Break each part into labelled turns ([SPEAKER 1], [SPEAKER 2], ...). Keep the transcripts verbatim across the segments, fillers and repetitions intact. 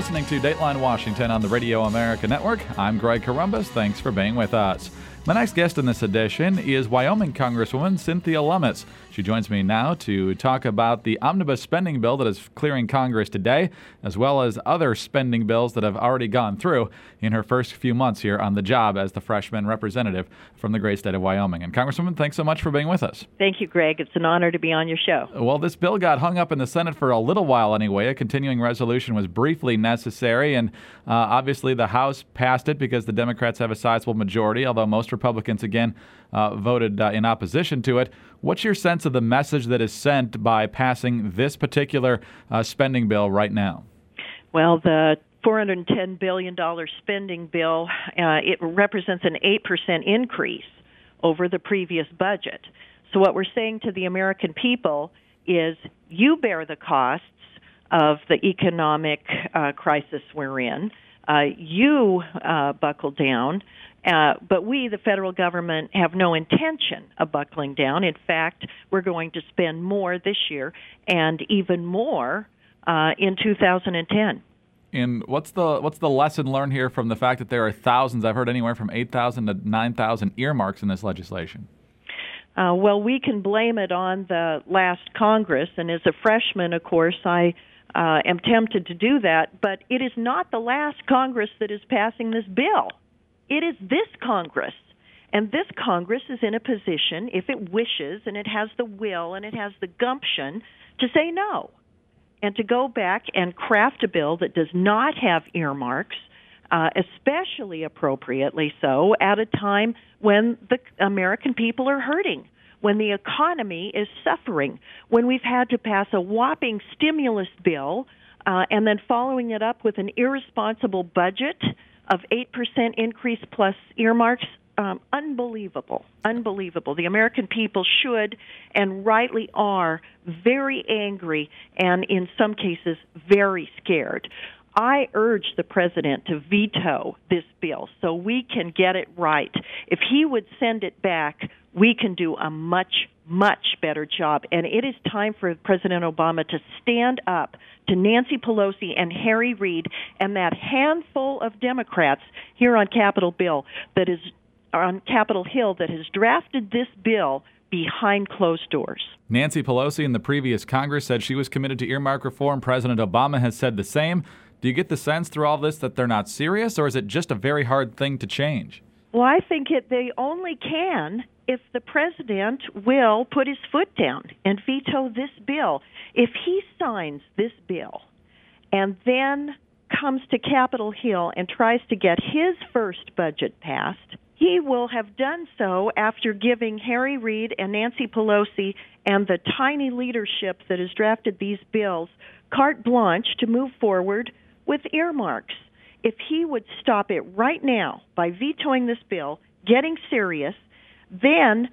[SPEAKER 1] listening to Dateline Washington on the Radio America Network. I'm Greg Corombos. Thanks for being with us. My next guest in this edition is Wyoming Congresswoman Cynthia Lummis. She joins me now to talk about the omnibus spending bill that is clearing Congress today, as well as other spending bills that have already gone through in her first few months here on the job as the freshman representative from the great state of Wyoming. And Congresswoman, thanks so much for being with us.
[SPEAKER 2] Thank you, Greg. It's an honor to be on your show.
[SPEAKER 1] Well, this bill got hung up in the Senate for a little while anyway. A continuing resolution was briefly necessary, and uh, obviously the House passed it because the Democrats have a sizable majority, although most Republicans, again, uh, voted uh, in opposition to it. What's your sense of the message that is sent by passing this particular uh, spending bill right now?
[SPEAKER 2] Well, the four hundred ten billion dollars spending bill, uh, it represents an eight percent increase over the previous budget. So what we're saying to the American people is you bear the costs of the economic uh, crisis we're in. Uh, you uh, buckle down. Uh, but we, the federal government, have no intention of buckling down. In fact, we're going to spend more this year and even more uh, in two thousand ten.
[SPEAKER 1] And what's the what's the lesson learned here from the fact that there are thousands, I've heard anywhere from eight thousand to nine thousand earmarks in this legislation?
[SPEAKER 2] Uh, well, we can blame it on the last Congress, and as a freshman, of course, I uh, am tempted to do that, but it is not the last Congress that is passing this bill. It is this Congress, and this Congress is in a position, if it wishes, and it has the will and it has the gumption, to say no, and to go back and craft a bill that does not have earmarks, uh, especially appropriately so, at a time when the American people are hurting, when the economy is suffering, when we've had to pass a whopping stimulus bill, uh, and then following it up with an irresponsible budget of eight percent increase plus earmarks. Um, unbelievable, unbelievable. The American people should and rightly are very angry and in some cases very scared. I urge the president to veto this bill so we can get it right. If he would send it back, we can do a much, much better job. And it is time for President Obama to stand up to Nancy Pelosi and Harry Reid and that handful of Democrats here on Capitol Bill that is on Capitol Hill that has drafted this bill behind closed doors.
[SPEAKER 1] Nancy Pelosi in the previous Congress said she was committed to earmark reform. President Obama has said the same. Do you get the sense through all this that they're not serious, or is it just a very hard thing to change?
[SPEAKER 2] Well, I think it, they only can if the president will put his foot down and veto this bill. If he signs this bill and then comes to Capitol Hill and tries to get his first budget passed, he will have done so after giving Harry Reid and Nancy Pelosi and the tiny leadership that has drafted these bills carte blanche to move forward with earmarks. If he would stop it right now by vetoing this bill, getting serious, then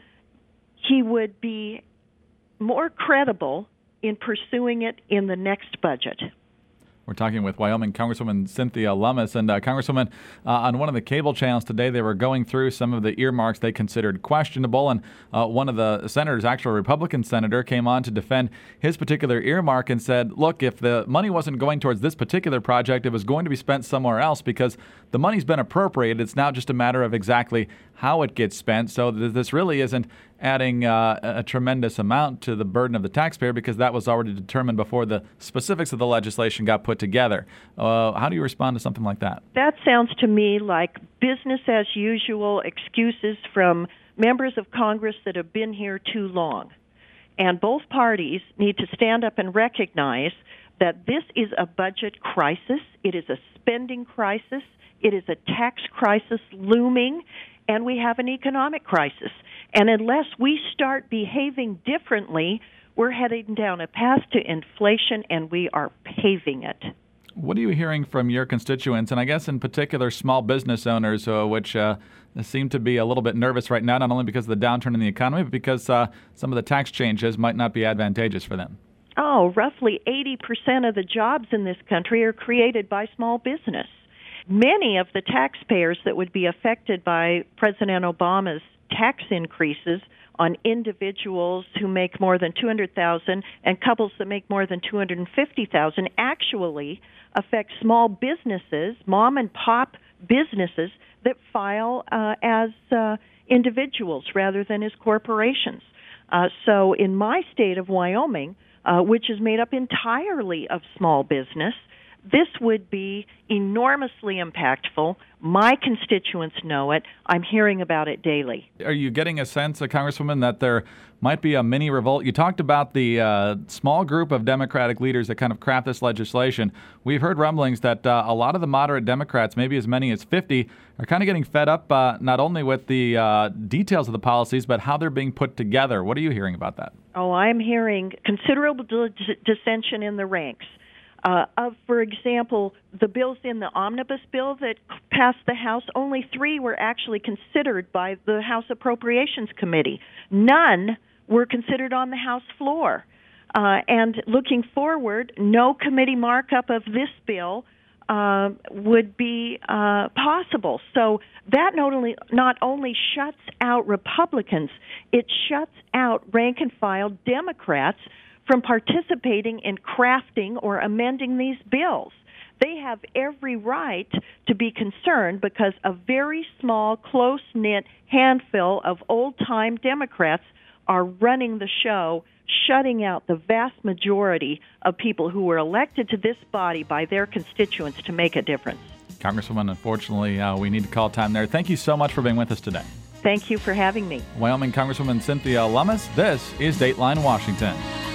[SPEAKER 2] he would be more credible in pursuing it in the next budget.
[SPEAKER 1] We're talking with Wyoming Congresswoman Cynthia Lummis. And uh, Congresswoman, uh, on one of the cable channels today, they were going through some of the earmarks they considered questionable. And uh, one of the senators, actually a Republican senator, came on to defend his particular earmark and said, look, if the money wasn't going towards this particular project, it was going to be spent somewhere else because the money's been appropriated. It's now just a matter of exactly how it gets spent. So th- this really isn't adding uh, a tremendous amount to the burden of the taxpayer because that was already determined before the specifics of the legislation got put together. Uh, how do you respond to something like that?
[SPEAKER 2] That sounds to me like business as usual excuses from members of Congress that have been here too long. And both parties need to stand up and recognize that this is a budget crisis. It is a spending crisis. It is a tax crisis looming. And we have an economic crisis. And unless we start behaving differently, we're heading down a path to inflation, and we are paving it.
[SPEAKER 1] What are you hearing from your constituents, and I guess in particular small business owners, uh, which uh, seem to be a little bit nervous right now, not only because of the downturn in the economy, but because uh, some of the tax changes might not be advantageous for them?
[SPEAKER 2] Oh, roughly eighty percent of the jobs in this country are created by small business. Many of the taxpayers that would be affected by President Obama's tax increases on individuals who make more than two hundred thousand dollars and couples that make more than two hundred fifty thousand dollars actually affect small businesses, mom and pop businesses that file uh, as uh, individuals rather than as corporations. Uh, so in my state of Wyoming, uh, which is made up entirely of small business, this would be enormously impactful. My constituents know it. I'm hearing about it daily.
[SPEAKER 1] Are you getting a sense, uh, Congresswoman, that there might be a mini revolt? You talked about the uh, small group of Democratic leaders that kind of craft this legislation. We've heard rumblings that uh, a lot of the moderate Democrats, maybe as many as fifty, are kind of getting fed up uh, not only with the uh, details of the policies, but how they're being put together. What are you hearing about that?
[SPEAKER 2] Oh, I'm hearing considerable dis- dissension in the ranks. Uh, of, for example, the bills in the omnibus bill that passed the House, only three were actually considered by the House Appropriations Committee. None were considered on the House floor. Uh, and looking forward, no committee markup of this bill uh, would be uh, possible. So that not only, not only shuts out Republicans, it shuts out rank-and-file Democrats from participating in crafting or amending these bills. They have every right to be concerned because a very small, close-knit handful of old-time Democrats are running the show, shutting out the vast majority of people who were elected to this body by their constituents to make a difference.
[SPEAKER 1] Congresswoman, unfortunately, uh, we need to call time there. Thank you so much for being with us today.
[SPEAKER 2] Thank you for having me.
[SPEAKER 1] Wyoming Congresswoman Cynthia Lummis, this is Dateline Washington.